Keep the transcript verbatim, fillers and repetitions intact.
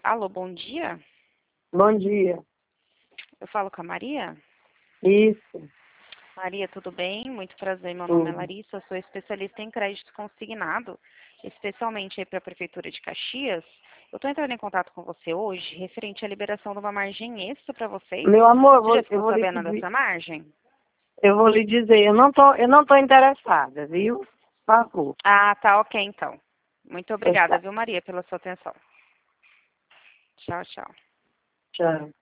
Alô, bom dia. Bom dia. Eu falo com a Maria? Isso. Maria, tudo bem? Muito prazer. Meu nome é Tudo. Larissa, sou especialista em crédito consignado, especialmente para a Prefeitura de Caxias. Eu estou entrando em contato com você hoje, referente à liberação de uma margem extra para vocês. Meu amor, eu Você já vou, eu ficou vou lhe sabendo pedir, dessa margem? eu vou lhe dizer, eu não tô, eu não tô interessada, viu? Por favor. Ah, tá ok então. Muito Pois obrigada, tá. viu, Maria, pela sua atenção. Tchau, tchau. Tchau.